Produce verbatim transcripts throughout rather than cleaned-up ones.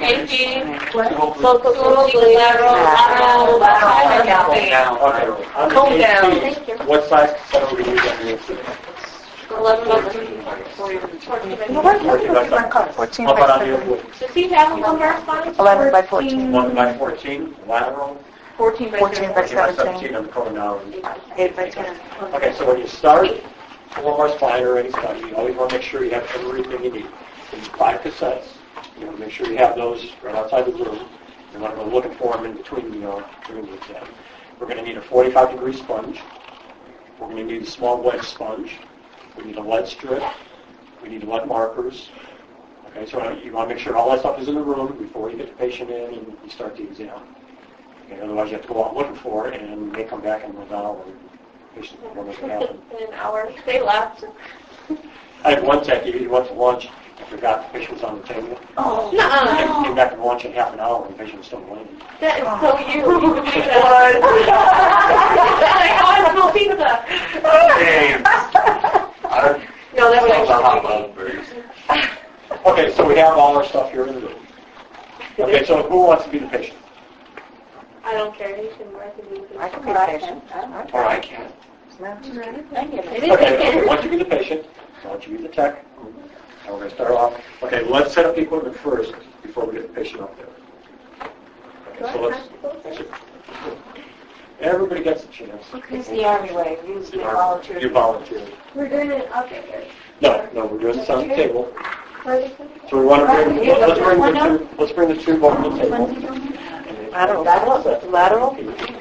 A P, local school, lateral, lateral, lateral, Okay. comb down. What size cassette are we using? eleven by fourteen. fourteen How about on the other? Does he have a number spine? eleven by fourteen. one by fourteen, lateral. fourteen by fourteen by seventeen. seventeen. On the comb down. eight by ten. Okay, so when you start Form or Spine or any study, you always want to make sure you have everything you need. There's five cassettes. You want to make sure you have those right outside the room. You're not going to look for them in between, you know, during the exam. We're going to need a forty-five degree sponge. We're going to need a small wedge sponge. We need a lead strip. We need lead markers. Okay, so you want to make sure all that stuff is in the room before you get the patient in and you start the exam. Okay, otherwise you have to go out looking for it and you may come back in an hour and the patient won't make it happen. In an hour, they left. I had one tech, he went to lunch, I forgot the patient was on the table. Oh, no. He came back from lunch in half an hour and the patient was still waiting. That is so you. You would do that. Like, oh, I smell pizza. No, that would actually be. Okay, so we have all our stuff here in the room. Okay, so who wants to be the patient? I don't care. You can work it. I can be the patient. Or I can. Okay, Okay, once you be the patient, I want you to be the tech. And we're going to start off. Okay, let's set up the equipment first before we get the patient up there. Okay, so let's. Everybody gets a chance. It's the Army way. You You volunteer. You volunteer. We're doing it. Okay, good. No, no, we're doing this on the table. So we want to bring. Let's bring the two. Let's bring the two over the table. Lateral. Lateral.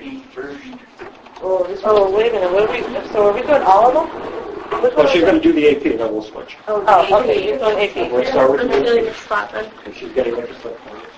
Oh, this oh, wait a minute. What are we, so are we doing all of them? Which Well, one she's is going it? to do the A P, and then we'll switch. Oh, oh okay. You're doing A P. We'll start with I'm the doing A the spot then. P. She's getting what you're looking for.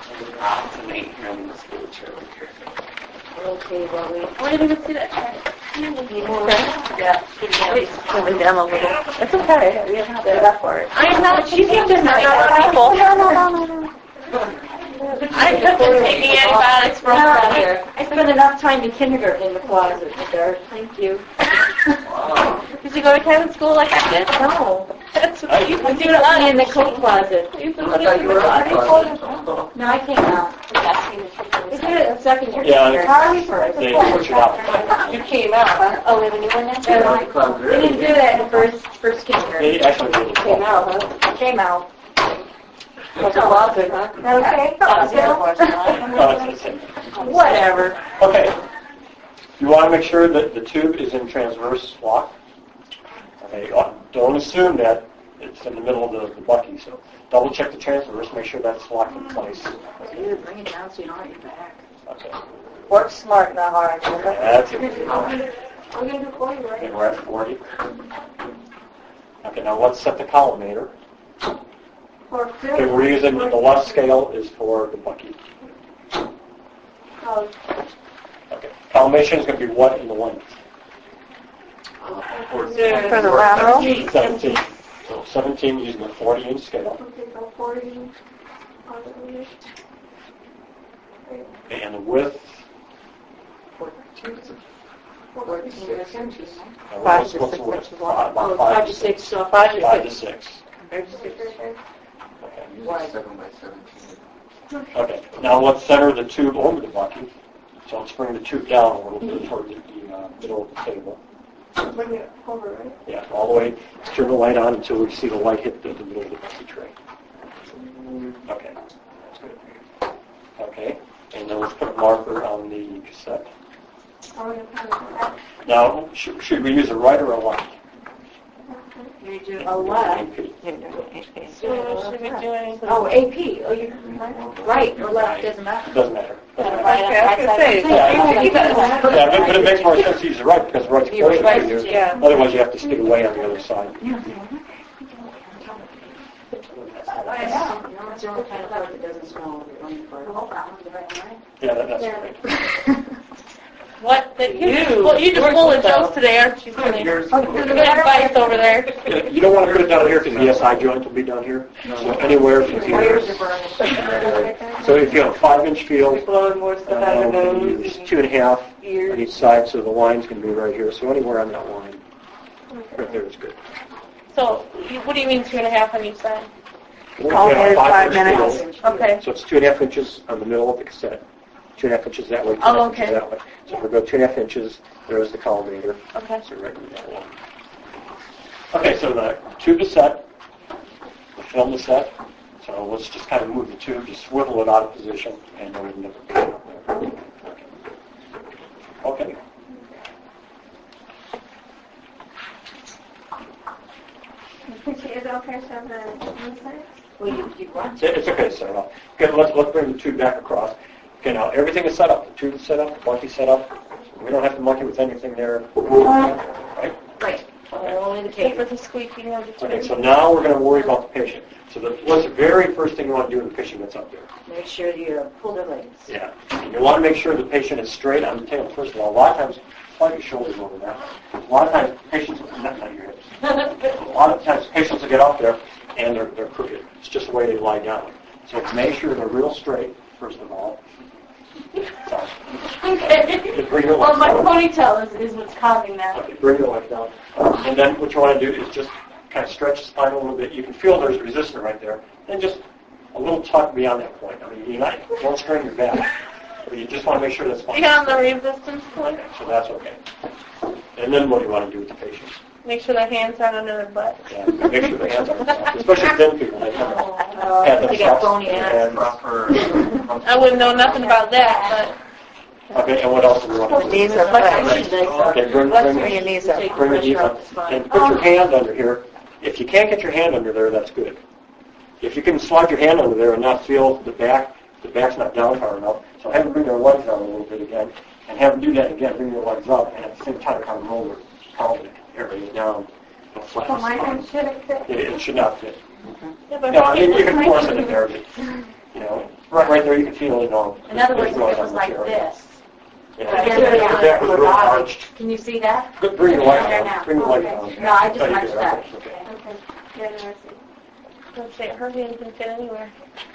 Okay, well, we... Why didn't even see that check? Yeah. Wait, coming down a little. It's okay. We have to set it up for it. I know. She's just not people. No, no, no, no, no. I have been taking antibiotics for a year. I spent enough time in kindergarten in the closet there. Thank you. Did you go to Kevin school like I did? No. That's what you've been doing I in in the coat closet. You've been doing in the closet. No, I came out. I did it in second year. Yeah, Harvey first. they switch it out. You came out, huh? Oh, we have a new one now? We didn't do that in first, first kindergarten. They actually did it. Came out, huh? Came out. Was a closet, huh? Okay. Whatever. Okay. You want to make sure that the tube is in transverse lock. Okay. Don't assume that it's in the middle of the, the bucky. So double check the transverse. Make sure that's locked in place. You bring it down so you don't hurt your back. Okay. Work smart, not hard. That's it. I'm going to do forty, right? Okay, we're at forty. Okay. Now let's set the collimator. Okay, we're using the left scale is for the bucky. Oh. Okay. Collimation is going to be what in the length? For the lateral? seventeen. So seventeen using the forty inch scale. Okay, so forty. And the width? fourteen inches. Uh, Five what's- to what's six the width? inches long. Five- about Oh, five five to six, so five to Five to six. six. Five to six. Okay. Seven by seventeen. Okay. Now let's center the tube over the bucky. So let's bring the tube down a little bit toward the, the uh, middle of the table. Bring it over, right? Yeah, all the way. Let's turn the light on until we see the light hit the, the middle of the bucky tray. Okay. That's good. Okay. And then let's put a marker on the cassette. Are we going to kind of Now, should, should we use a right or a left? You do a left. A P. So should we do anything? Oh, A P. Oh, you right or left doesn't It matter. doesn't matter. Doesn't matter. Right, I was gonna say, Yeah, you guys- Yeah, but, but it makes more sense to use the right because the right's You're closer right, to you. yeah. Otherwise, you have to stick away on the other side. It's the only kind of part that doesn't smell like Yeah, that, that's right. What? That you, you, well, you just full of jokes today, aren't you? Honey? There's good advice over there. You don't want to put it down here because the S I joint will be down here. So anywhere from here. So if you have a five-inch field, blowing more stuff out uh, of the we nose. use two and a half on each side, so the line's going to be right here. So anywhere on that line, right there is good. So, you, what do you mean two and a half on each side? Collimated five five minutes. inch Okay. So it's two and a half inches on the middle of the cassette. Two and a half inches that way, two Oh, and a half okay. inches that way. So if we go two and a half inches, there's the collimator. Okay. So right in that one. Okay, so the tube is set. The film is set. So let's just kind of move the tube, just swivel it out of position, and then we can look at it up there. Okay. Is it okay to have the inside? Well, you, you want It's it's okay to set it up. Okay, let's, let's bring the tube back across. Okay, now everything is set up. The tube is set up, the monkey's set up. We don't have to monkey with anything there. Right? Right. Only the Except for tape. the squeaking of the tube. Okay, so now we're going to worry about the patient. So the, what's the very first thing you want to do when the patient gets up there? Make sure you pull their legs. Yeah. You want to make sure the patient is straight on the table, first of all. A lot of times, slide your shoulders over that. A lot of times, patients, not, not your hips. A lot of times, patients will get up there and they're, they're crooked. It's just the way they lie down. So make sure they're real straight, first of all. Sorry. Okay. Just bring your Well, legs my down. ponytail is, is what's causing that. Okay, bring your legs down. And then what you want to do is just kind of stretch the spine a little bit. You can feel there's resistance right there. And just a little tuck beyond that point. I mean, you're not, don't strain your back. But you just want to make sure that's fine. Beyond the resistance point. Okay, so that's okay. And then what do you want to do with the patient? Make sure their hands aren't under their butt. Yeah, make sure the hands are, especially thin people, they kind of have They got themselves. bony hands. And, I wouldn't know nothing about that, okay, and what else do we want to do? Knees are flexed. Okay, bring, Let's bring, bring your knees up. bring your knees up. And put your hand under here. If you can't get your hand under there, that's good. If you can slide your hand under there and not feel the back, the back's not down far enough, so have them bring their legs down a little bit again, and have them do that again, bring their legs up, and at the same time kind of roll their pelvic area down. Don't So flatten my the hand spine. should fit. It, it should not fit. but... Yeah, but No, I mean, you can force it in there, but, you know, right, right there you can feel, you know. In other words, it's if going it was on like the area. this. Yeah, Yeah, your yeah, back was yeah. real arched. Can you see that? Good, bring your legs There down. now. Bring your legs Okay. down. No, I just Oh, you touched did, that. okay, okay. Okay. Yeah, no, I see. Let's say her hand can fit anywhere.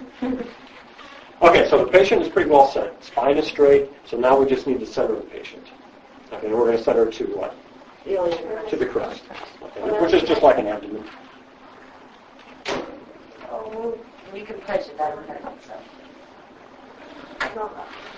Okay, so the patient is pretty well set. Spine is straight, so now we just need to center the patient. Okay, and we're going to center to what? To the crest, okay, which is just like an abdomen. Oh, you can press it that way. So.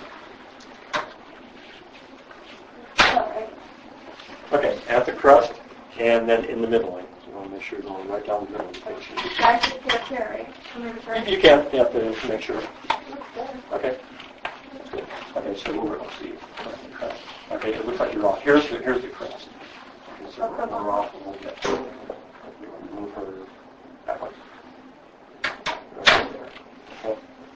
Okay, at the crest, and then in the midline. You want to make sure you're going right down the middle of the patient. I should put it here, right? I'm gonna try. You can, you have to make sure. Okay. Okay, so we're, let's see. Okay, it looks like you're off. Here's the, here's the crest. Okay, so we're we're off a little bit. Move her that way. Right there.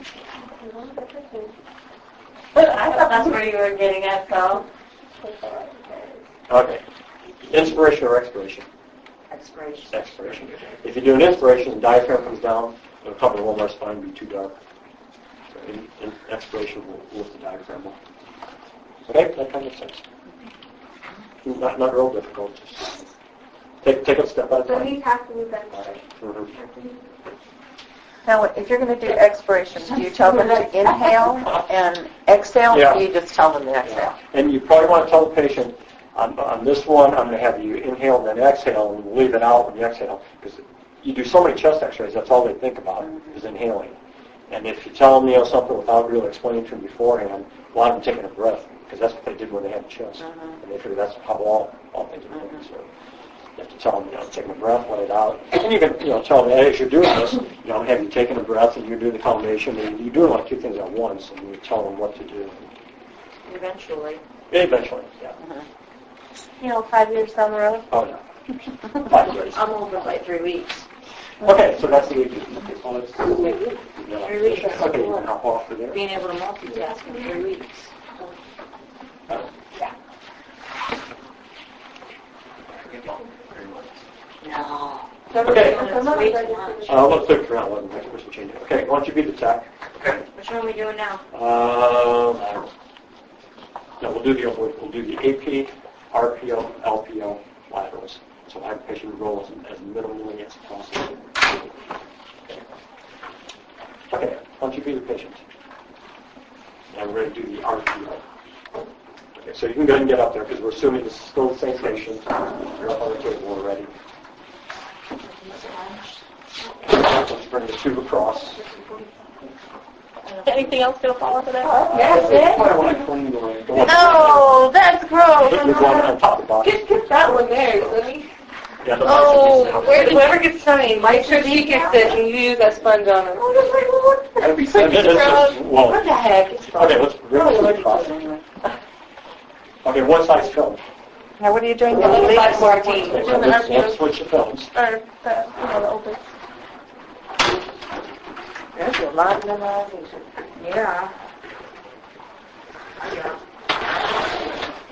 Okay. I thought that's where you were getting at, so. Okay. Inspiration or expiration? Expiration. Expiration. If you do an inspiration, the diaphragm comes down, it'll cover the lumbar spine, be too dark. So in, in expiration will lift the diaphragm up. Okay, that kind of makes sense. Not, not real difficult. Just take, take it step at a So time. he has to move that way. Mhm. Now, if you're going to do expiration, do you tell them to inhale and exhale, Yeah. or do you just tell them to exhale? Yeah. And you probably want to tell the patient, on, on this one, I'm going to have you inhale and then exhale, and leave it out when you exhale. Because you do so many chest x-rays, that's all they think about is inhaling. And if you tell them, you know, something without really explaining to them beforehand, a lot of them taking a breath, because that's what they did when they had the chest. And they figure that's how all, all things are done. So you have to tell them, you know, taking a breath, let it out. And you can, you know, tell them, hey, as you're doing this, you know, have you taken a breath and you're doing the combination, and you're doing like two things at once, and you tell them what to do. Eventually. Eventually, yeah. You know, five years down the road. Oh, no. Five years. I'm over by three weeks. Okay, so that's the way you do it. Okay, so let's yeah. Three weeks. Okay, you can hop off for there. Being able to multitask in three weeks. No. Okay. That's way too much. Uh, let's look around. Let me push the change. Okay, why don't you be the tech? Which one are we doing now? Um, no, we'll do the we'll, we'll do the A P, R P O, L P O laterals. So I have the patient roll as, as minimally as possible. Okay. Okay, why don't you be the patient? And we're going to do the R P O. Okay, so you can go ahead and get up there because we're assuming this is still the same patient. You're up on the table already. Let's bring the tube across. Anything else going to fall into that? That's I it? want to clean the way. The one- No, that's gross. the one on top of the box. Just get that one there, Sonny. Yeah, the Oh, box. where, whoever gets Sunny, make sure she gets it and you use that sponge on her. That'd be so well, What the heck? It's fine. okay, let's bring Probably the allergic tube to across. it anyway. Okay, one side's film. Now, what are you doing? Well, Delete? five fourteen. Okay, so let's, let's switch the films. Or, the, you know, the open. There's a lot of memorization. Yeah. Yeah.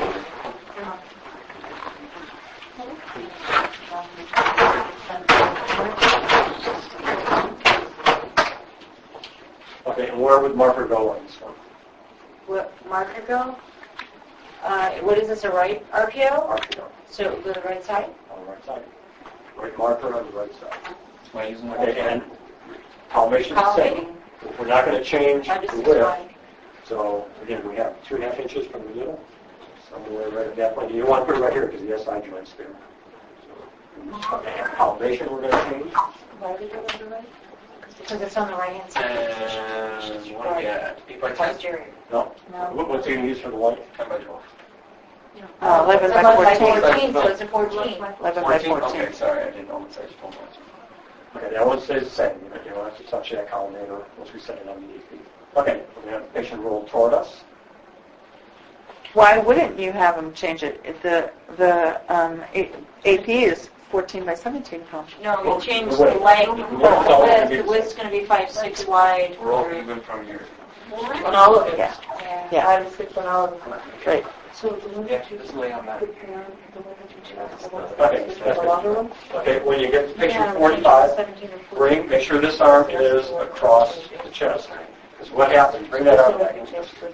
Okay, and where would marker go on this one? What marker go? Uh, what is this, a right R P O? Marker go So it will go to the right side? on the right side. Right marker on the right side. Am I using Okay, that? and collimation is the same. Collimating. We're not going to change I just the width. explained. So again, we have two and a half inches from the middle, somewhere right at that point. You don't want to put it right here because the S I joint's there. So, okay, and collimation we're going to change. Why do you go to the right? Because it's on the right hand side. And what do we at? eight by ten? Posterior. No. No. What- What's he going to use for the white? ten by twelve. Oh, eleven It's by eleven by fourteen. fourteen, so it's a fourteen. eleven by fourteen? fourteen. Okay, sorry, I didn't know what size phone was. Okay, that one stays the same. You don't- you don't have to touch that collimator once we set it on the E P. Okay, we're going to have the patient roll toward us. Why wouldn't you have them change it? If the the um, A- AP is fourteen by seventeen phone. No, we changed The the width. length, The the width is all width, gonna the be- width's gonna be five, six wide. Roll for- even from here. On all of it? Yeah. Yeah. Yeah. Five, six on all of them. Right. So the one Yeah, that you just lay on that. prepare, the one that you choose, the one Okay, that's that's the longer one? Okay, when you get to Yeah, patient we forty-five, changed seventeen and fourteen. bring, make sure this arm is across the chest. Because what happens, bring that arm back.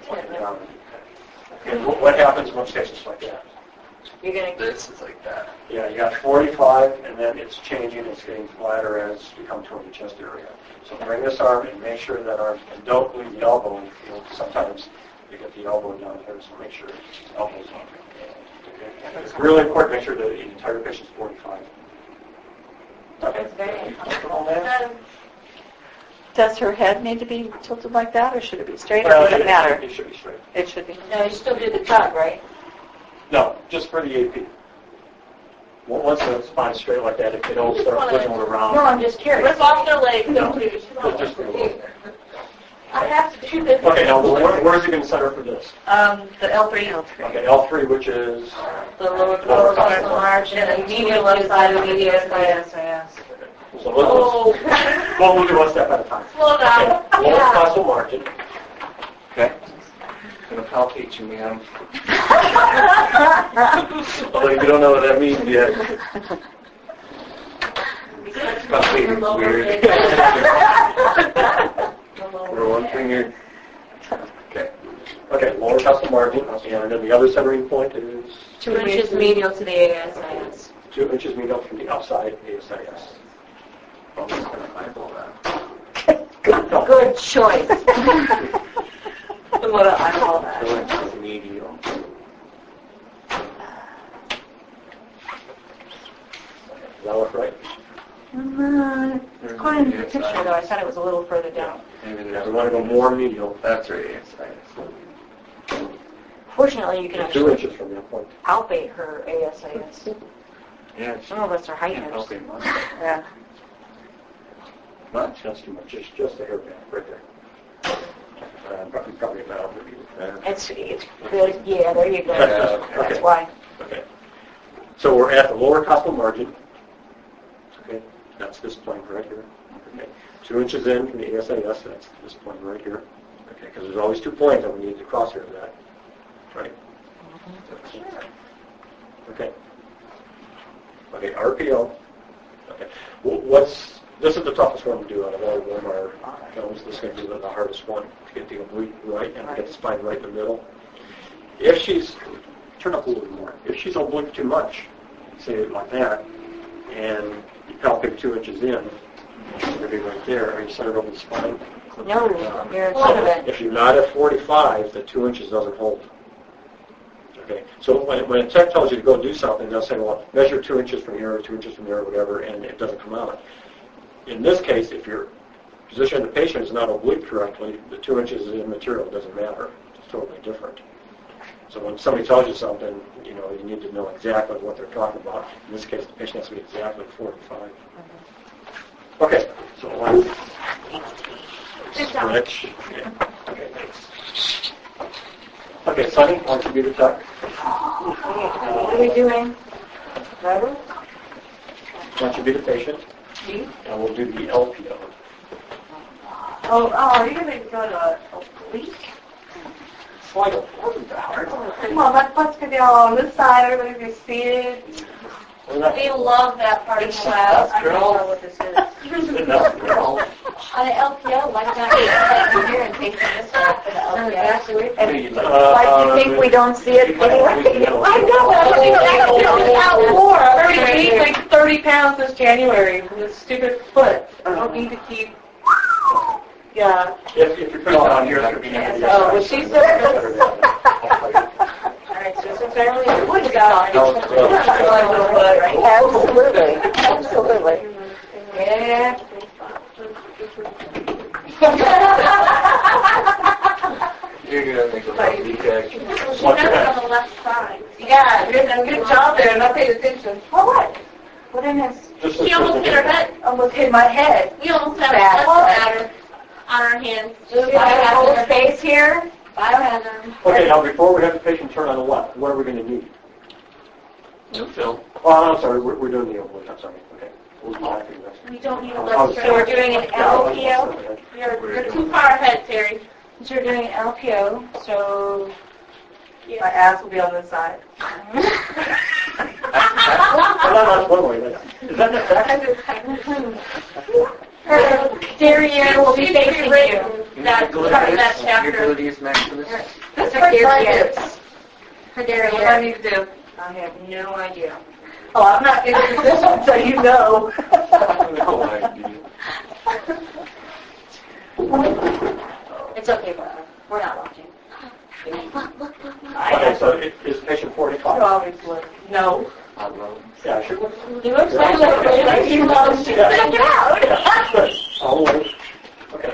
Okay, what what happens once it's just like that? You're gonna, This is like that. Yeah, you got forty-five, and then it's changing, it's getting flatter as you come toward the chest area. So bring this arm and make sure that arm, and don't leave the elbow, you know, sometimes you get the elbow down here, so make sure the elbow's on. Okay. It's really important, make sure that the entire patient's forty-five. Okay. it's very uncomfortable there. Does her head need to be tilted like that, or should it be straight, or Well, does it matter? It should be straight. It should be. No, you still do the tug, right? No, just for the A P. Well, once the spine's straight like that, if they don't start wiggling around. No, I'm just curious. Rip off their legs, No, don't you? just- just for a little. I have to do this. Okay, now where, where is it going to center for this? Um, the L three. Okay, L three, which is, The lower Lower console margin, and and the medial medial left left side side of of the the S I S S. so let's, Oh. well, we'll do one step at a time. Slow down. Okay, lower console margin. Okay. Gonna palpate you, ma'am. Although you don't know what that means yet. Palpating is weird. For one finger. Okay. Okay, lower console margin, and then the other centering point is Two inches medial to the A S I S. two inches medial from the outside A S I S. I'm just gonna eyeball that. Good choice. I'm gonna eyeball that. Two inches medial. Does that look right? According to the picture, though, I thought it was a little further down. Maybe Yeah, there's we want to go more medial, That's right, yes, I Fortunately, you can two actually inches from that point. palpate her A S I S. Yeah, Some of us are can't heighteners. palpate much. Yeah. Not just too much, just, just a hair back, right there. Uh, probably, probably about there. It's, it's good. Yeah, there you go. Yeah, That's okay. why. Okay. So we're at the lower costal margin. Okay. That's this point right here. Okay. Two inches in from the A S I S, that's this point right here. Okay, because there's always two points that we need to cross here, that. Right? Okay. Okay, R P O. Okay. Wh- What's, this is the toughest one to do out of all of them, our films. This is going to be the hardest one to get the oblique right and to get the spine right in the middle. If she's, turn up a little bit more, if she's oblique too much, say it like that, and you palpate two inches in, it's going to be right there, are you centered over the spine? No, you're in So front of it. if you're not at forty-five, the two inches doesn't hold. Okay, so when, when a tech tells you to go do something, they'll say, well, measure two inches from here or two inches from there or whatever, and it doesn't come out. in this case, if your position of the patient is not oblique correctly, the two inches is immaterial. It doesn't matter. It's totally different. So when somebody tells you something, you know, you need to know exactly what they're talking about. In this case, the patient has to be exactly forty-five. Okay, so one. Switch. Yeah. Okay, thanks. Okay, Sonny, why don't you be the tech? What are we doing? Better? Why don't you be the patient? Me? And we'll do the L P O. Oh, oh, you're going to go to a week? It's like a wasn't that hard. Come on, let's, let's get all on this side. Everybody be seated. We love that part of the class. I don't know what this is. Enough, girl. On an L P O, why not come here and take this one for the L P O? And Uh, why do you think we don't see it anyway? I know, that's exactly what it's out for. I already gained like thirty pounds this January from this stupid foot. I don't need to keep. Yeah. If, if you're putting it on here, that would be never the Oh, well, she said. All right, so since I really would got Absolutely. Absolutely. Yeah. You're going to make a lovely cake. She's never on the left side. Yeah, good, good job there. Not paying attention. Oh, what? What in this? Just She almost hit her head. Almost hit my head. We almost have a Bad. blood matter on our hands. Do I have a little space here? Biohazard. Okay, now before we have the patient turn on the left, what are we going to need? No film. Oh, I'm sorry, we're, we're doing the oblique. I'm sorry. Okay. We'll be back in this. We don't need a Oh, left so we're doing an L P O. Okay. You're, you're too far ahead, Terry. So you're doing an L P O, so... My ass will be on this side. Well, that's one way. That's- Is that the fact? Her derriere will be facing you. That's part of that Your chapter. gluteus maximus. This her derriere. Her What do I derriere. need to do? I have no idea. Oh, I'm not in a position, so you know. No idea. It's okay, Barbara. We're not watching. Okay, so it- is patient forty-five? Obviously. No. I love Yeah, sure. You look so like you love to Yeah. check it out. Good. I'll wait. Okay.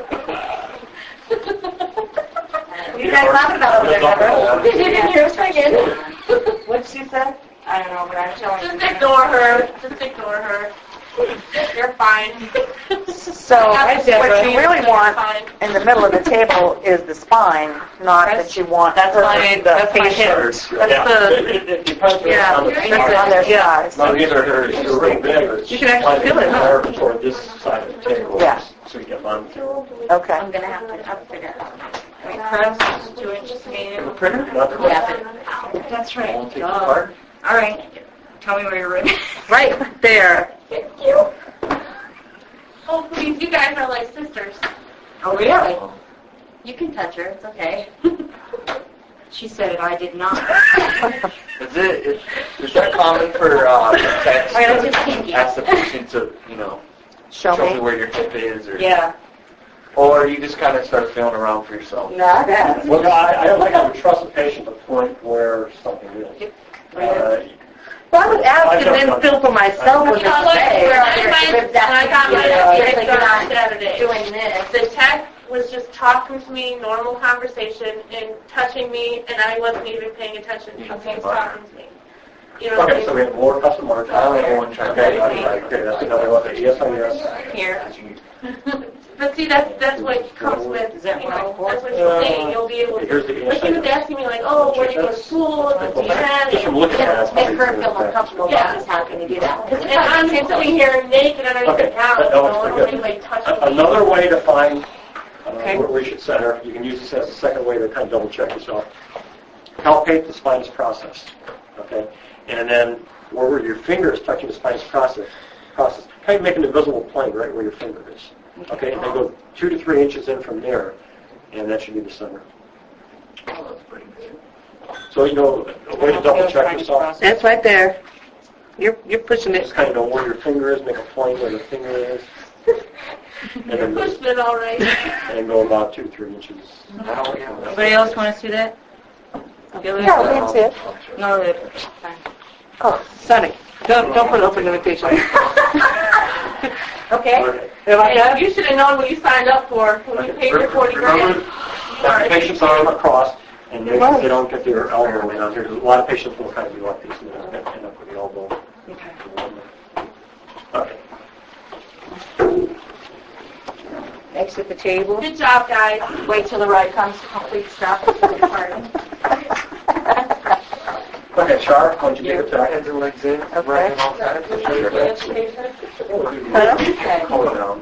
What are you guys laughing about over there, Deborah? Did you didn't hear us again? What'd she say? I don't know, but I'm telling you. Just ignore her. Just ignore her. You're fine. So what you really want in the middle of the table is the spine, not that you want That's her, my- the that's my patient hips. that's Yeah, the, it, it, it depends Yeah. on the that's on their size. No, these are hers. You're really big. Or You can actually feel it, huh? More toward this side of the table. Yeah. So you get mine. Okay. I'm gonna have to, have to figure it out. Wait, press two inches in. printer? Yeah. That's I won't right. take it apart. All right. Tell me where you're ready. Right there. Thank you. Oh, please, you guys are like sisters. Oh, really? You can touch her. It's okay. She said it. I did not. Is it, is, is that common for uh, techs I was to just thinking. ask the patient to, you know, Show show me me. where your hip is? Or, Yeah. Or you just kind of start feeling around for yourself? No, I got it. Well, I, I don't think I would trust the patient to point where something is. Uh, Well, I would ask and then feel for myself what to I was say. where I went, and I got my Yeah, fixed like on you're not Saturday. doing this. The tech was just talking to me, normal conversation, and touching me, and I wasn't even paying attention because he was talking to me. You know what I Okay, so we mean? have more custom margin. I only have one try. Okay, right, okay, that's another one. Yes, on yes. Here. But see, that's that's what comes with, you know, that's what you're saying. You'll be able Here's the to. But he was asking me like, oh, where do you go to school? What do you have? Just from looking at it. Make her feel more comfortable Yeah. about this. How can you do that? And I'm sitting here naked and Okay, everything out, that- you that know, looks I don't pretty want good. anybody touching A- me. Another way to find uh, Okay. where we should center, you can use this as a second way to kind of double check yourself. Palpate the spinous process, okay? And then where your finger is touching the spinous process, process, kind of make an invisible plane right where your finger is. Okay, and then go two to three inches in from there, and that should be the center. Oh, that's pretty good. So, you know, a way to double check yourself, That's right there. You're you're pushing just kind of know where your finger is, make a plane where the finger is, and You're then pushing it all right. and go about two to three inches. Now, yeah, that's- Anybody else want to see that? Yeah, we can see it. No, that. Oh, Sonny, don't don't put open invitation. Okay. Okay. Hey, you should have known what you signed up for when you paid your forty Remember grand. that the patient's arm across, and they, they don't get their elbow down here. A lot of patients will kind of be like this, and they'll end up with the elbow. Okay. Next at the table. Good job, guys. Wait till the ride comes to complete stop before departing. Okay, Char, why don't you give it to Heads and legs in, Okay. right and all sides. Hold it down.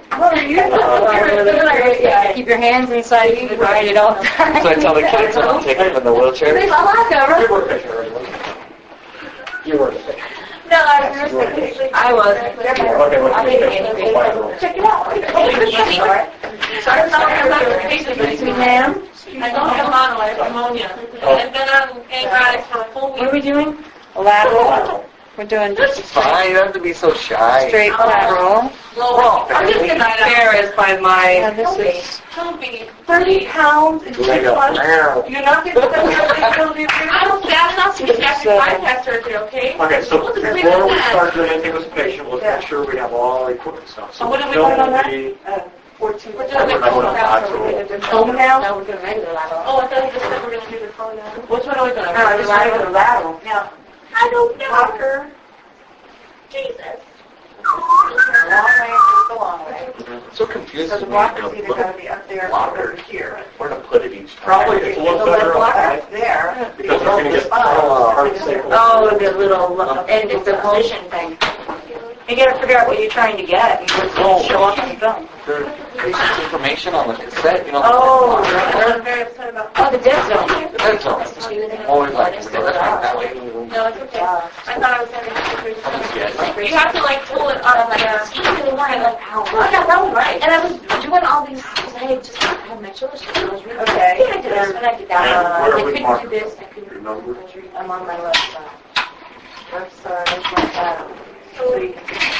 Yeah, keep your hands inside you and ride it all the time. So I tell the kids when I'm taking them in the wheelchair. You were a patient, right? You were a patient. No, I was nursing. I was. Okay, what's the patient? Check it out. Sorry, I'm not a patient. Ma'am? I don't have mono, I have pneumonia. I've been on antibiotics for a full What are week. we doing? Lateral. We're doing just It's fine, you don't have to be so shy. straight lateral. Low. I'm just embarrassed by my. Yeah, this is Don't be. thirty pounds and Leg up. you're not going to I was bad enough to get gastric bypass surgery, okay? Okay, so We'll just leave it before at we that. start doing anything with the patient, let's make sure we have all the equipment stuff. So what did we film put on will that? be- fourteen. We're just We're like, going oh, on lateral. now? No, we're doing regular lateral. I thought you just said we're going to do the phone now. Which one are we going to No, just regular lateral. Now, I don't know. Jesus. Long way, just a long way. So confusing. So the block is either going to be up there or over here. Where to put it each time. Probably it's a little The better block on is there. because we're going to get uh, hard to say. Oh, the little, and it's a position thing. You got to figure out what you're trying to get. You just don't show up on the film. There's patient's information on the cassette, you know. Oh, I'm very upset about oh, the dead zone. The dead zone. Always like to go that way. No, it's okay. I thought I was having a Yes. You have to like pull it on like a... Oh, yeah, that was right. And I was doing all these because I had just had my children. So I was reading. Okay. I think I did this, but I did that. And Uh, where are I we couldn't marking? do this. I couldn't. Remember? I was reading. I'm on my left side. Left side, like that. Three.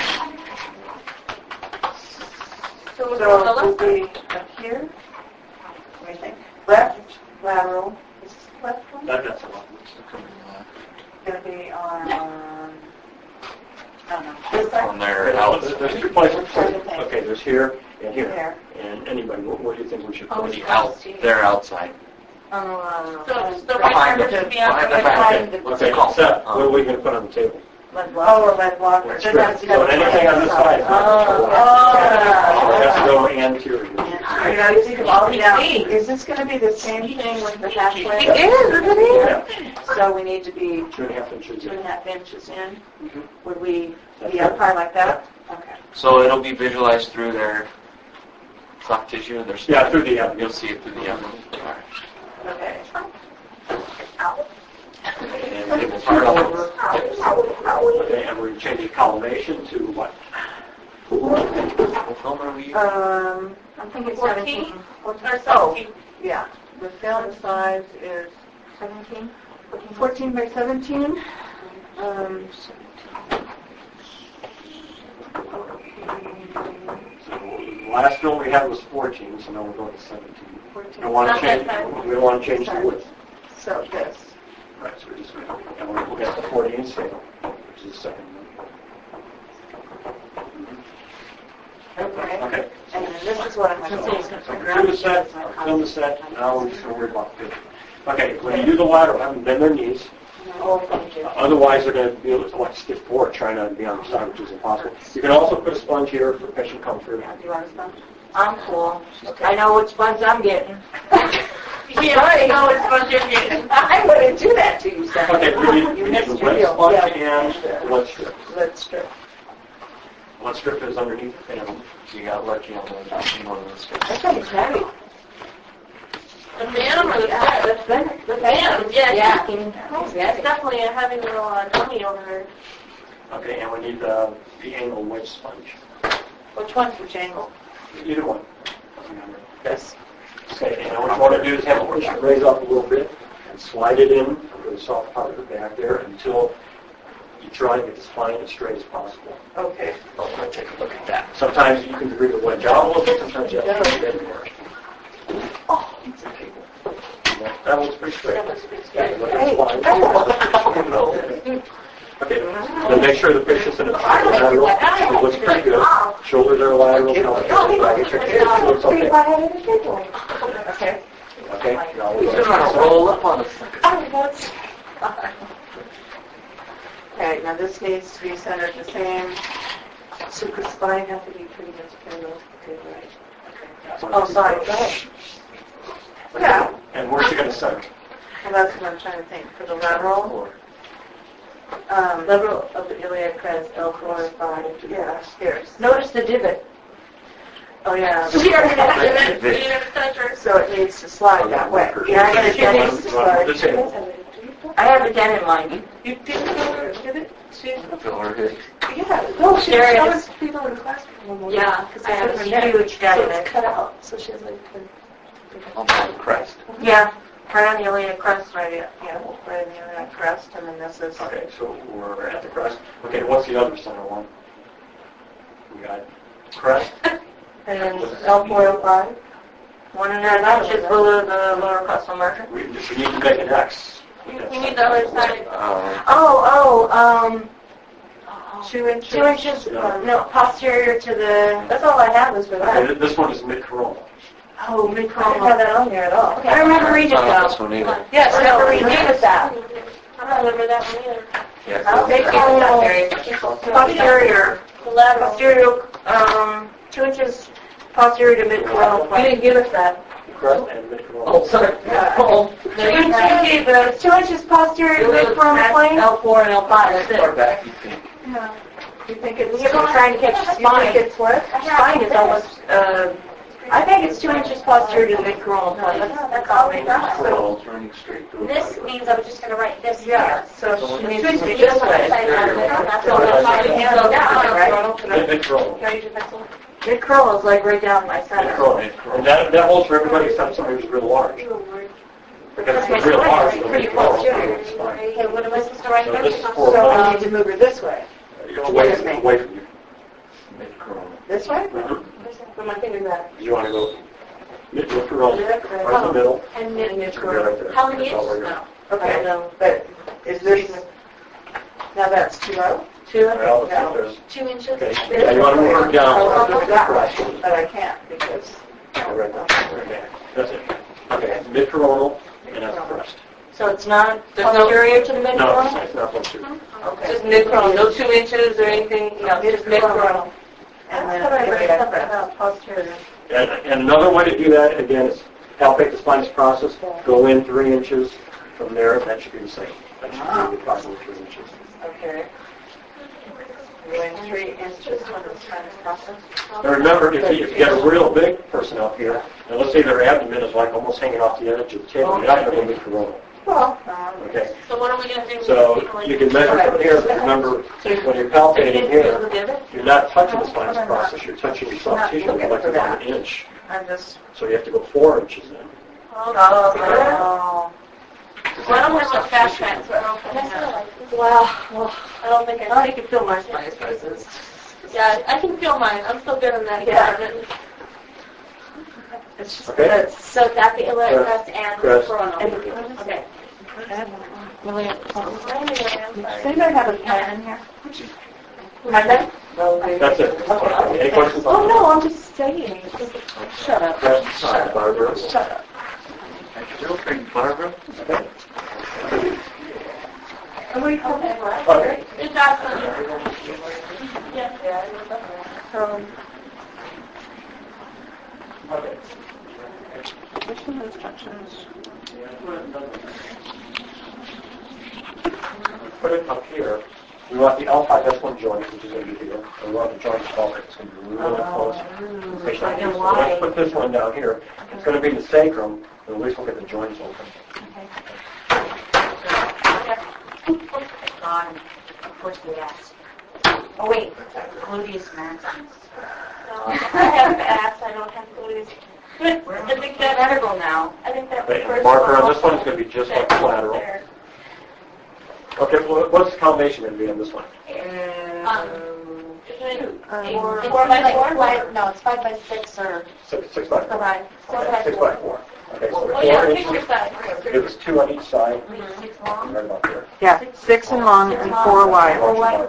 So we're So on the it will left be up here. What do you think? Left lateral. Is this the left one? That, that's a lot. Going to be on, um, I don't know, this side? On their Okay, house. there's- There's two places. Okay, there's here and here. There. And anybody, what, what do you think we should Oh, put? The out, they're outside. On the lateral. So the Behind right the- should be on behind the the back. right. Behind the Okay, call. Seth, what are we going to put on the table? lead blocker. Oh, a lead blocker. So anything on this side. Oh. It has to go anterior. You know, you think of all the down. Is this going to be the same thing with the halfway? It is, isn't it? Yeah, So we need to be two and a half inches. two and a in. half inches in. Mhm. Would we That's be up right. high like that? Okay. So it'll be visualized through their soft tissue, their Yeah, through the abdomen. You'll see it through the abdomen. Okay. And it will start over. Okay, and we change the collimation to what? What film are we using? Um, I'm thinking fourteen? seventeen. Or Oh, seventeen? yeah. The film size is seventeen? fourteen by seventeen. Um, The last film we had was fourteen, so now we're going to seventeen. fourteen. We don't want to Not change, that size. we don't want to change the width. So this. Right, so we're just going to, and we're looking at the forty inch scale, which is the second one. Okay. Okay. And then this is what I'm going to So do the set, film the set, now we're just going to worry about the Okay, when you do the lateral, have them bend their knees. Oh, thank you. Otherwise, they're going to be like stiff forward, trying to be on the side, which is impossible. You can also put a sponge here for patient comfort. Do you want a sponge? I'm cool. I know which sponge I'm getting. You already know it's what you're getting. I'm going to do that to you, son. Okay, we need, You we need missed the your wet deal. sponge Yeah. and blood strip. Let's strip. Blood strip is underneath the fan. You got lucky on the one of those. I think it's heavy. The phantom or the set? The phantom. The phantom, yeah. Yeah. It's definitely a having a little uh, dummy over there. Okay, and we need the, the angle wedge sponge. Which one's which angle? Either one. Doesn't matter. This. Okay, and what you want to do is have it raise up a little bit and slide it in under the soft part of the back there until you try to get the spine as straight as possible. Okay. So I'm going to take a look at that. Sometimes you can bring the wedge out a little bit, sometimes you have to bend it more. Oh, okay. That looks pretty straight. Yeah, look at the spine. Okay, then make sure the patient's in a lateral. It looks pretty good. Shoulders are lateral. Looks okay. Okay. Okay. Now He's we're gonna going roll up on us. Okay, now this needs to be centered the same. So the spine have to be pretty much parallel. Okay, right. to. Oh, sorry, go ahead. Yeah. And where's it going to center? Well, that's what I'm trying to think. For the lateral, um, Lateral of the iliac crest, L four, five. yeah, here. Notice the divot. Oh, yeah. So So it needs to slide that way. Yeah, I got a dentist to slide. This in. I have a dent in mind. You didn't know where did it? She, Feel her hit. yeah. No, she There it was is. showing people in class. Yeah, because I have a huge dent in it. cut out, so she has like On the crest. Yeah, right on the iliac crest. Right, yeah, yeah, right in the iliac crest, and then this is. Okay, so we're at the crest. Okay, what's the other center one? We got crest. And then L four, L five. One and a half inches below the lower costal margin. We we need to make an X. We need the other side. Um, Oh, oh, um, Two inches. two inches, uh, no, posterior to the, That's all I have is for Okay, that. th- this one is mid-coronal. oh, I didn't have mid-coronal. that on there at all. Okay, I remember reading not on that. this one either. Yes, I remember remember we reading did that. I don't remember that one either. Yeah, Okay, Oh, posterior, The lateral. posterior, um, two inches posterior to mid-coronal. You didn't give us that. Crest and mid-coronal. Oh, sorry. Oh. Two inches, two inches posterior to mid-coronal plane. L four and L five, that's Far it. back you think. Yeah. You think it's, You're trying to catch the you think spine. it's what? Spine is almost, uh, I think it's two inches posterior to the mid-coronal plane. That's all we got. Coronal's running straight through. This means I was just going to write this Yeah, here. so she needs Should to be be this this way. Mid- Mid-coronal. Mid-coronal is like right down my center. Mid-coronal. And that, that holds for everybody except somebody who's real large. Because if it's real large, it'll be coronal. It's fine. Okay, what am I supposed to write So here? this is for, So I need to move her this way. away from, away from you. Mid-coronal. This way? Mhm. Where my finger's at? You want to go mid- mid-coronal, right in the middle. And And mid. You're right there. How many That's all inches we're now? Okay, no, but is this, now that's too low? Two doing. Well, it's No. not there. Two inches? Okay. Yeah, you want to move her down. I'll to go the that way, crest. but I can't because. Oh, right there. Okay. That's it. Okay, mid-coronal and that's the crest. So it's not posterior to the No, mid-coronal? it's not one, two. Okay. Just mid-coronal, no two inches or anything, no, just mid-coronal. And then That's what I give read it a something crest. about posterior. And, and another way to do that, again, is palpate the spinous process, go in three inches from there, that should be the same. That should be approximately three inches. Okay. Going three inches on the sinus process. And remember, if you, if you get a real big person up here, and let's say their abdomen is like almost hanging off the edge of the table, you're not going to go mid-coronal. Well, um, Okay? So what are we going to do? So you can measure from here, but remember, when you're palpating here, divot? you're not touching the spinous process, you're touching your soft tissue like about an inch. I'm just. So you have to go four inches in. Oh. Well, I don't have much fast track, so I don't think I know. Wow, well, I don't think I I think you feel my spinous process. Yeah, I can feel mine. I'm still good in that Yeah. department. It's just, Okay? that's, So that's the iliac Crest, crest and crest. coronal. And- Okay. does anybody have a pen in here? My bad? That's it. Okay. Any questions? Oh, no, I'm just saying. Shut up. Crest, side, Barbara. Shut up. Real big Barbara. Okay. And we come in, right? Okay. Is that something? Yeah. Um, Okay. Which one instructions? Put it up here. We want the L five S one joint, which is going to be here. And we want the joint bulk. It's going to be really close. So I know why. let's put this one down here. It's going to be in the sacrum, but at least we'll get the joints open. God, of course we asked. Oh, wait, gluteus maximus. No, I have ass. I don't have gluteus. I think that Medical now. I think that Okay, first marker on one this one is going to be just like the lateral. there. Okay, well, what's the combination going to be on this one? Um, isn't it Um, four, it's four by like four? five- no, it's five by six or Six, six by four. Five. Four by Six four. by four. Okay, so What Oh, yeah, four pick your inches. side. It was two on each side. Six long? Right about there. Yeah, six and long and four wide. Four wide?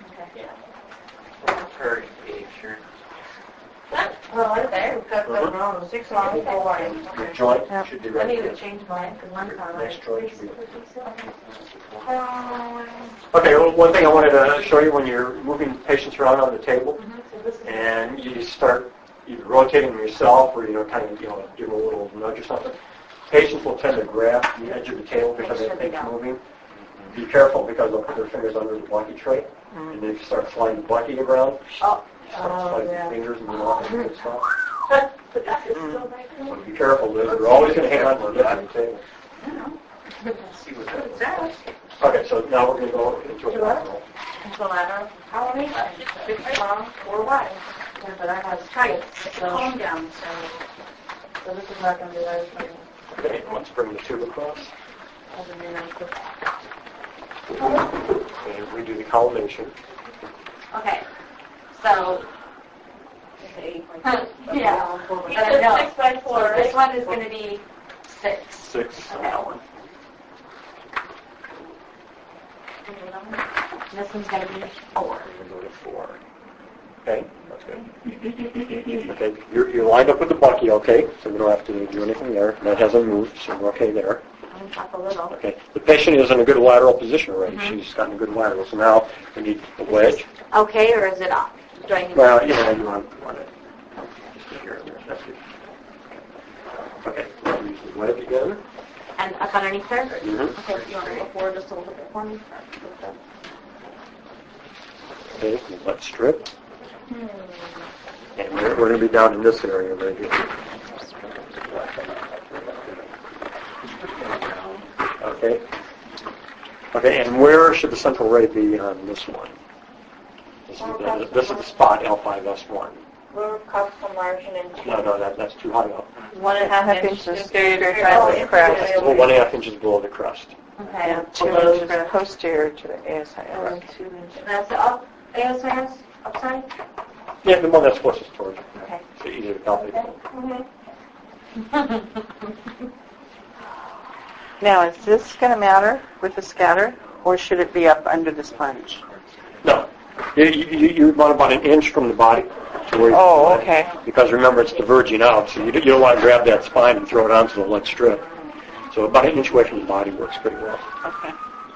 Curry picture. Well, right there, we've got something wrong, six long, four wide. The joint Yep. should be I right need to there. change mine, because mine's not right. Next joint should be. Okay, well, one thing I wanted to show you when you're moving patients around on the table, and you start either rotating them yourself or, you know, kind of, you know, give them a little nudge or something. Patients will tend to grab the edge of the table because they think you're moving. Be careful because they'll put their fingers under the blanket tray, and then if you start sliding the blanket around, Oh, start oh, sliding yeah. your fingers and all that good stuff. But that is still right. So be careful. They're always going to hang on to the edge of the table. See what that is. Okay, so now we're going to go into a lateral. Into lateral, how many? Six long, four wide. Yeah, but I have tight, so. Calm down, so. So this is not going to be very funny. Okay, let's bring the tube across. Doesn't mean I'm quick. And redo the collimation. Okay, so. Huh, yeah. But You I said know. six by four, So this right? one is going to be six. Six on that one. This one's going to be four. We're going to go to four. Okay, that's good. Okay, you're, you're lined up with the bucky, okay? So we don't have to do anything there. That hasn't moved, so we're okay there. I'm up a little. Okay, the patient is in a good lateral position already. She's gotten a good lateral. So now we need a wedge. Okay, or is it off? Do I need Well, you know, you want, want it just here and there. That's good. Okay, we'll use the wedge again. And up underneath her? Mhm. Okay, so you want to go forward just a little bit for me? Okay, let's strip. And we're, we're going to be down in this area right here. Okay. Okay, and where should the central ray be on this one? This is the, this is the spot L five S one. Lower costal margin and two. No, no, that, that's too high up. One and a half Half inches. inches posterior to the crest. That's about one and a half inches below the crest. Okay. And two inches posterior to the A S I And S. two inches. That's the up, A S I S, upside? Yeah, the one that's closest towards you. Okay. So easier to calculate. Now, is this going to matter with the scatter, or should it be up under the sponge? No. You, you, you want about an inch from the body. To where you Oh, want it. okay. Because remember, it's diverging out, so you, you don't want to grab that spine and throw it onto the lead strip. So about an inch away from the body works pretty well. Okay.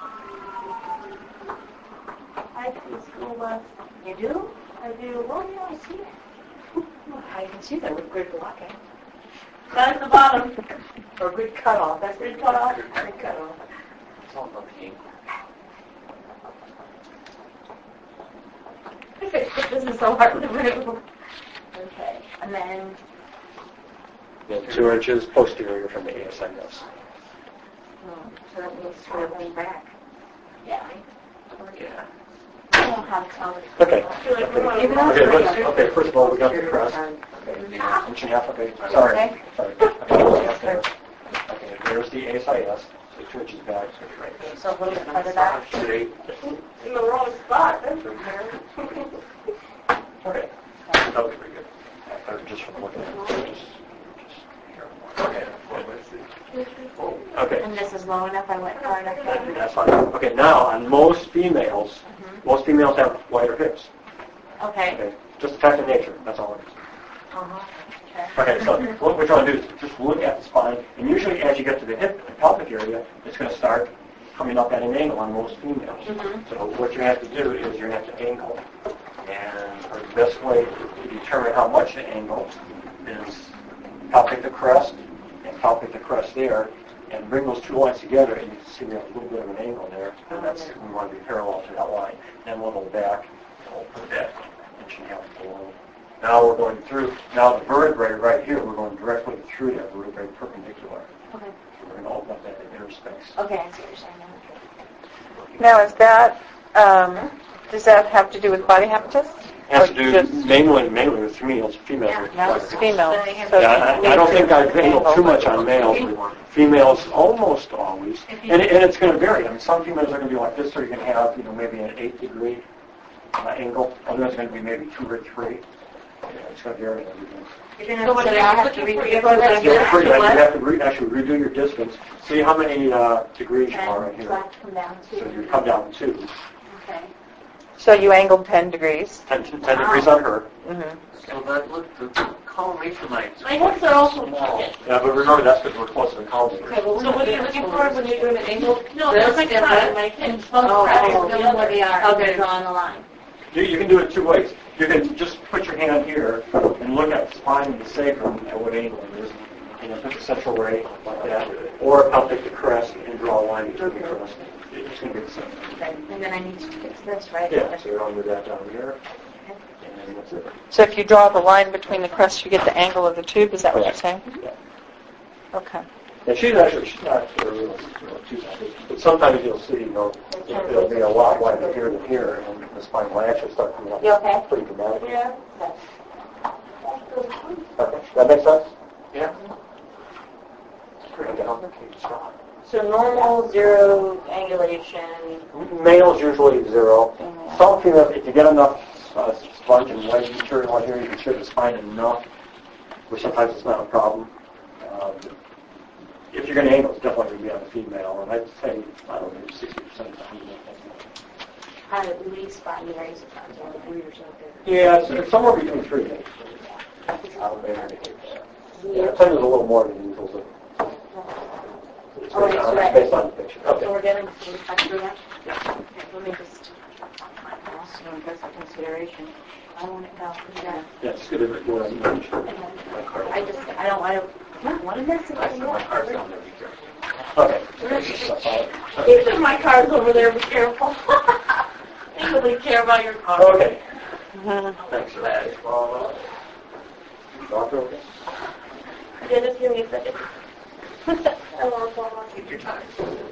I can school bus. You do? I do. Well, yeah, I see it. I can see that with good blocking. That's the bottom. Or good cutoff. That's good cutoff. Good cutoff. It's all about the ankle. This is so hard to move. Okay, and then And two inches posterior from the A S I S. oh, so that means traveling back. Yeah. Yeah. I don't know how to tell it. Okay. Feel like we want Okay, to- let's, okay, first of all, we got the crest. Inch and a half, okay. Sorry. Okay. Sorry. Okay, inch and a half there. Okay, there's the A S I S. So two inches back, so it's right there. So a little bit further back. Three. In the wrong spot. That's for sure. Okay. That was pretty good. Uh, Just from looking at it. Just, just here. Okay. Okay. And this is low enough, I went far enough down. That's fine. Okay, now on most females, most females have wider hips. Okay. Okay, just a fact of nature. That's all it is. Uh-huh. Okay, so what we're trying to do is just look at the spine, and usually as you get to the hip, the pelvic area, it's going to start coming up at an angle on most females. Mhm. So what you have to do is you're going to have to angle. And the best way to determine how much to angle is palpate the crest and palpate the crest there, and bring those two lines together, and you can see we have a little bit of an angle there, and that's we want to be parallel to that line. Then we'll go back, and we'll put that inch and a half below. Now we're going through, now the vertebrae right here, we're going directly through that vertebrae perpendicular. Okay. We're going to open up that inner space. Okay, I see what you're saying now. Now, is that, um, does that have to do with body habitus? Has Or to do just mainly, mainly with females, females. Yeah, with now wider it's hips. female? Yeah, So Yeah, I, we I don't need think to I've angled too angle. much on males. Females, almost always. And, and it's going to vary. I mean, some females are going to be like this, so you're going to have, you know, maybe an eight degree uh, angle. Others are going to be maybe two or three. Yeah, it's going to vary. You're gonna So have what to, are I you have to looking for? redo You're it. going to- You have to re- you have to re- actually redo your distance. See how many uh, degrees you are right And so here. I have to come down to. So you come down two. Okay. So you angled ten degrees. ten, ten degrees on her. Mm-hmm. So that look, the collimation lights. My hips are also small. crooked. Yeah, but remember that's because we're close to the column. Okay, well, So what are you looking for when you're doing an angle? No, This that's my and crest. this? My hips. Oh, crest is oh, the Know where other. they are, and Okay. then draw on the line. You, you can do it two ways. You can just put your hand here and look at the spine of the sacrum at what angle it is. You know, put the central ray like that. Or I'll take the crest and draw a line between the crest. It's going to be the same. Okay. And then I need to fix this, right? Yeah, so you're under that down here. And that's it. So if you draw the line between the crests, you get the angle of the tube. Is that what you're saying? Yeah. Okay. And she's actually, she's not uh, really, you know, too bad. But sometimes you'll see, you know, it'll be a lot wider here than here, and the spine will actually start coming up You okay? pretty dramatically. Yeah. Okay, that makes sense? Yeah. Pretty complicated stuff. So normal, zero, angulation. Males usually zero. Some females, if you get enough uh, sponge and wedge material on here, you can shear the spine enough, where sometimes it's not a problem. Um, if you're going to angle, it's definitely going to be on a female, and I'd say, I don't know, sixty percent of the time. Had at least five years of time, so three or something. Yeah, it's, it's somewhere between three and eight. Out there. Yeah, ten is a little more than usual, but it's Oh, based that's on, right. based on the picture. So Okay. we're getting some extra that? Yeah. Okay, let me just, Also, that's a consideration. I want it down for that. Yeah, it's good if you're on the bench. I just, I don't, I don't, I don't want to mess it I set my cars down up. there, be careful. Okay. Even my car's over there, be careful. They really care about your car. Okay. Mm-hmm. Thanks for that. Doctor, okay? Yeah, just give me a second. I won't fall off. Take your time.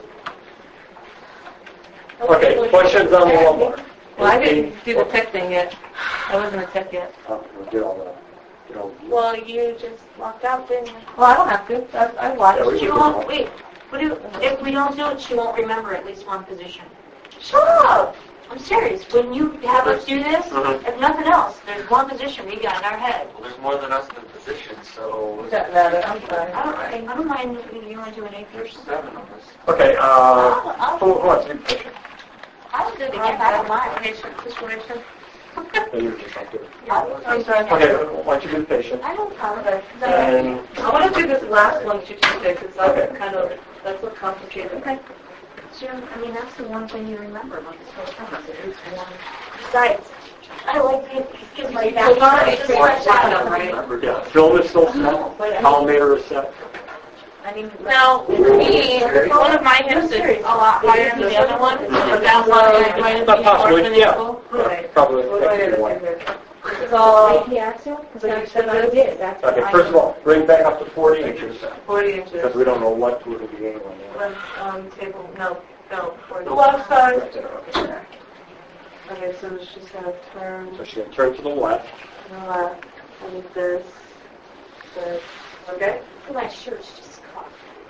Okay, questions on the one more? Well, I didn't do the tech thing yet. I wasn't a tech yet. Oh, we'll get all the, get all the... Well, you just walked out, didn't you? Well, I don't have to. I, I watched. Yeah, we She can- won't, wait, what do, if we don't do it, she won't remember at least one position. Shut up! I'm serious, when you have us do this, Mhm. if nothing else, there's one position we got in our head. Well, there's more than us in the position, so Doesn't matter. I'm I sorry. don't, I don't mind if you want to do an eight there's first. seven of us. Okay, uh, I'll- I'll- who who wants to be patient? I would do it again, I don't mind. Patient situation. So you're just not good. I'm sorry. Okay, why don't you be the patient? I don't know. And, I want to do this last one to Tuesday because Okay. that's kind of, that's what complicated. Okay. Sure, I mean, that's the one thing you remember about this whole thing, is it is one. Besides, I like it, because my back. It's a stretch out, right? yeah, film is still set, collimator is set. I mean, Now, for me, one of my hips is a lot higher than the other one. So that's why I might But possibly, have yeah. ankle. Yeah, Probably. Well, wait a take one. minute. This is all the axial, because So you that's said what I this? did, that's what Okay, I first of did. all, bring back up to forty inches, forty inches. because we don't know what we're going to be angling at. One, um, table, no, no, forty. The left side. Right there, okay. Okay, so she's gonna turn So she's going to turn to the left. to the left, and this, this, okay? My shirt's just caught.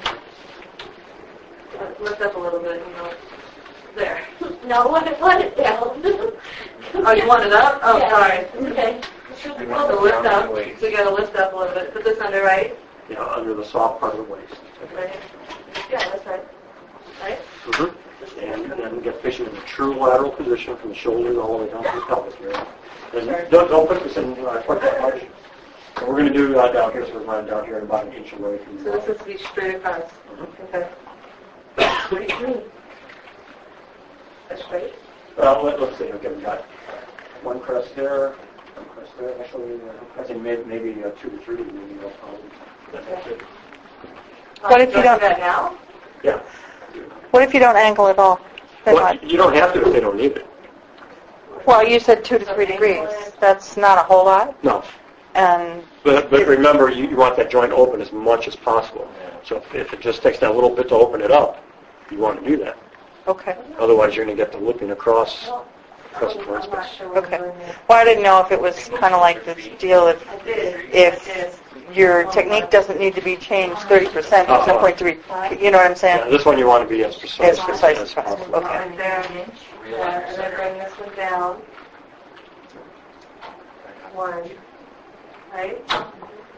Uh, Lift up a little bit, you know. There. No, let it, let it down. Oh, you want it up? Oh, Yeah. sorry. Okay. So lift up, so you gotta lift up a little bit. Put this under, right? You know, under the soft part of the waist. Right. Yeah, that's right. Right? Mm-hmm. And then get patient in a true lateral position from the shoulders all the way down to the pelvis area. And Sure. don't, don't put this in uh, quite that much. So we're going to do uh, down here, so we're running down here and about an inch away from So the this has to be straight across. Okay. What do you mean? That's straight? Well, let, let's see. Okay, we got one crest there, one crest there. Actually, uh, I think maybe, maybe uh, two to three, maybe no problem. That's it. What if you Do I don't- do that now? Yeah. What if you don't angle at all? Then Well, what? you don't have to if they don't need it. Well, you said two to three degrees. That's not a whole lot. No. And But, but remember, you, you want that joint open as much as possible. So if, if it just takes that little bit to open it up, you want to do that. okay, Otherwise, you're going to get the looping across, across the I'm joint not space. sure what okay. I'm doing here. Well, I didn't know if it was kind of like this deal if I did. I did. if your technique doesn't need to be changed thirty percent, Uh-huh. ten point three. You know what I'm Yeah, saying? this one you want to be as precise, As precise as possible. Okay. Right there, there, and then bring this one down. One, right?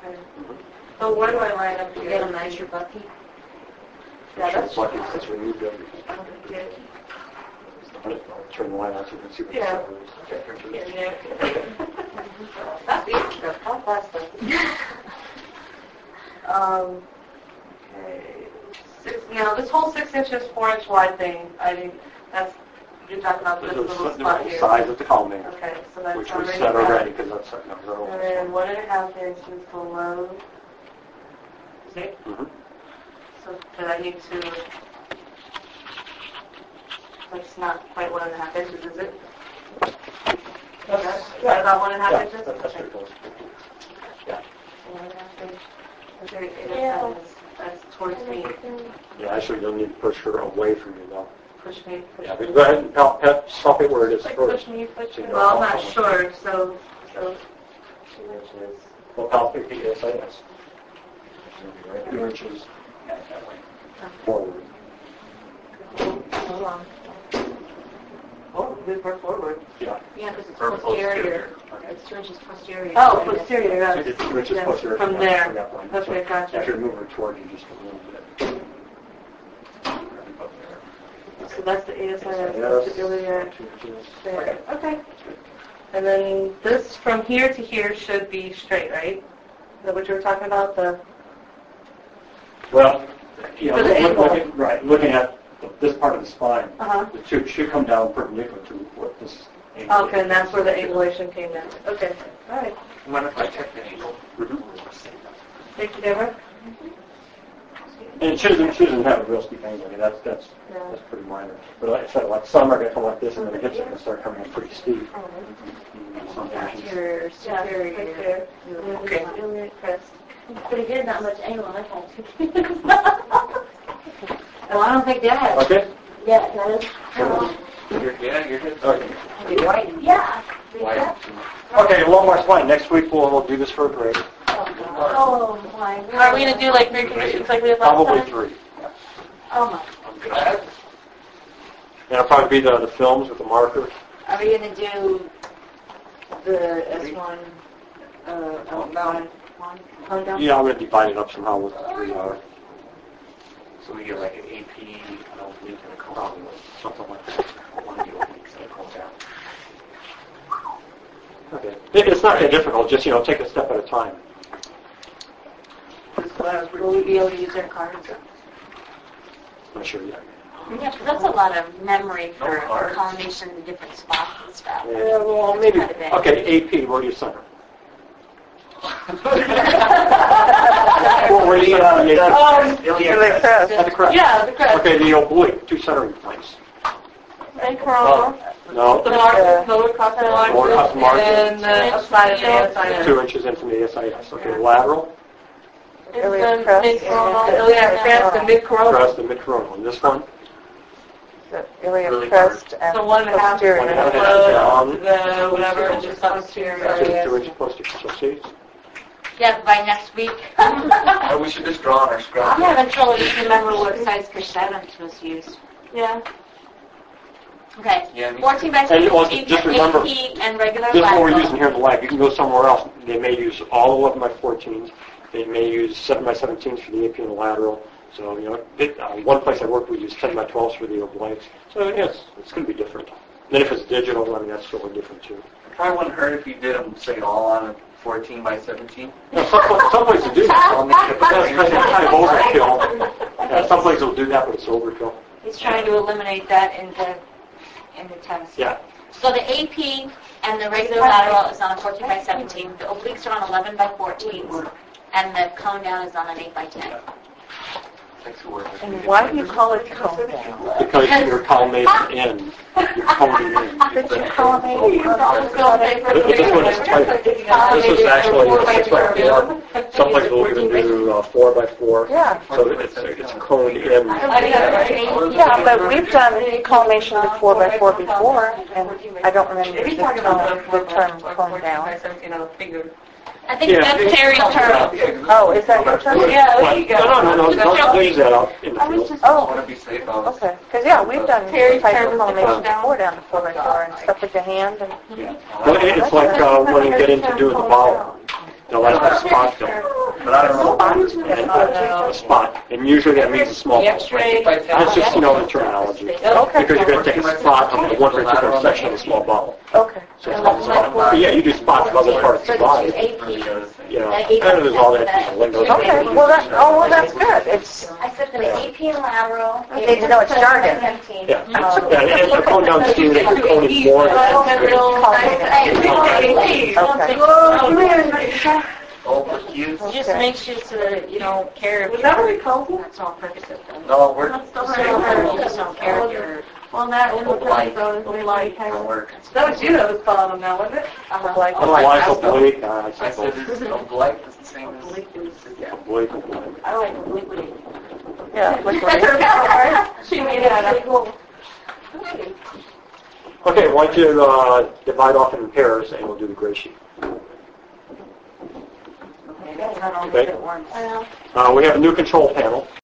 Okay. So where do I line up You here? get a nicer bucket. Yeah, that's Lucky since we moved everything. yeah. I'll turn the light on so you can see what the Yeah. color is. Yeah, yeah. That's easy stuff. How fast stuff. Um, okay. Six, now, this whole six inches, four inch wide thing, I think that's, you're talking about this There's little a spot the here. size of the column there, Okay, so that's which was already set got- already because that's set up. And then one and a half inches below. See? Mhm. So, that I need to, that's not quite one and a half inches, is it? Okay. Is that about one and a half Yeah, inches? that- that's Okay. pretty close. Yeah. One and a half inch. Okay, it Yeah. is, that's towards me. Yeah, actually, you'll need to push her away from you though. Push me, push Yeah, me. but go ahead and help, help, stop it where it is Like first. push me, push So me. you know Well, I'm how not much- sure, so, so, two inches. Well, palpate the S I S. Two inches forward. Hold on. Oh, move her forward. Yeah. Yeah, because it's Or posterior. Okay. It's two inches posterior. Oh, posterior, yes. It's two inches Yes, closer. from yeah, there. from that point. Okay, So gotcha. Actually, move her toward you just a little bit. So that's the A S I S, Yes, that's the iliac. two inches. There. Okay. And then this from here to here should be straight, right? Is that what you were talking about? The Well, you know, For the look- angle. looking, right, looking at this part of the spine, uh-huh. the tube should come down perpendicular to what this angle Okay, and that's where the angulation came in. Okay. All right. What if I check the angle? Mhm. Thank you, Deborah. And it shouldn't, shouldn't have a real steep angle. I mean, that's, that's, Yeah. that's pretty minor. But like I said, like some are going to come like this and then the hips are going to start coming in pretty steep. Some patients- Your Yeah, superior. right there. Okay. Iliac crest. Pretty good, not much angle. I had two. Well, I don't think that. Okay? Yeah, it does. You're, yeah, you're good. Okay. Right? Yeah. Why? Okay, lumbar spine. Next week we'll, we'll do this for a grade. Oh, my God. Are we going to do like three conditions like we did last Probably time? three. Oh, my. I'm glad. And it'll probably be the, the films with the marker. Are we going to do the S one, uh, outbound one? Home down? Yeah, I'm going to divide it up somehow with the three are. So we get like an A P, an oblique, and a cone. Probably something like that. One of the obliques and a cone down. Okay. It, it's not that difficult. Just, you know, take a step at a time. This class, Will we be able to use their cards? I'm not sure yet. Yeah, 'cause that's a lot of memory for for combination in different spots and stuff. Yeah, well, maybe. Quite a bit. Okay, A P, where do you center? Well, where do you center the A P? Um, Iliac crest. At the crest. yeah, the crest. Okay, the oblique, two centering points. And coronal. No, The mark, lower cross the Lower cross the margin. and then upside of the A S I S. two inches in from the S I S. Okay, lateral, It's Iliac the crest. mid-coronal. Iliac crest and mid-coronal. crest, and mid-coronal. And this one? The iliac Really crest and So one and a half posterior. One and a half below inches the whatever, and just posterior. Two, two inches posterior. So see? Yeah, by next week. Oh, we should just draw on our scrap. I'm having trouble just remembering what size Cushion's was used. Yeah. Okay, Yeah, me fourteen by And also, seventeen, just remember, A P, and regular This is what we're lateral. using here in the lab. You can go somewhere else. They may use all eleven by fourteens. They may use seven by seventeens for the A P and the lateral. So, you know, it, uh, one place I worked, we use ten by twelves for the obliques. So, yes, it's going to be different. Then if it's digital, I mean, that's still different too. Probably wouldn't hurt if you did them, say, all on a fourteen by seventeen. Yeah, some, some places do that. I'll make it- That's kind of overkill. Yeah, some places will do that, but it's overkill. He's trying to eliminate that in the, in the test. Yeah. So the A P and the regular lateral is on a fourteen by seventeen, the obliques are on eleven by fourteens, and the cone down is on an eight by ten. Thanks for working. And why do you call it cone down? Because you're collimating in. You're coning in. But you collimate. But this one is tighter. This is actually a six by four. Some places will even do uh, four by four. Yeah. So it's, it's coned in. Yeah, but we've done collimation with four by four before, and I don't remember the term, the term cone down. seventeen on a finger. I think Yeah. that's Terry's term. Oh, is that your term? Yeah, there you go. No, no, no, no, don't use that out in the I was field. just, I Oh, want to be safe. I was, okay. Because, yeah, we've done Terry's type term of is collimation down. before down to four by four and stuff with your hand and... Well, it- it's like uh, when you get into doing the bowel. No, that's not a spot film. But I don't know. And a spot. And usually that means a small ball. That's just, you know, the terminology. Okay. Because you're going to take a spot of one particular section of a small ball. Okay. So it's called a spot. But yeah, you do spots of other parts of the body. You know, and there's all that, you know, lingo. Okay, well, that, oh, well, that's good. It's, I said for the A P and lateral. you need to know it's jargon. Yeah. Yeah, and if you're going down the street, you're going more. Okay. Oh, for you? Just make sure so that you don't care if Was that what we called it? that's all purposes. No, we're, You just don't care if you're. Well, that was Oblique. the like. don't work. That was you that was calling them now, wasn't it? Like, Otherwise, oblique, uh, I I said said it's oblique, it's the same as... oblique, oblique. I like liquid. yeah, liquid. She made it up. Okay, I want you to uh, divide off in pairs, and we'll do the gray sheet. Not all Okay. at once. Uh, we have a new control panel.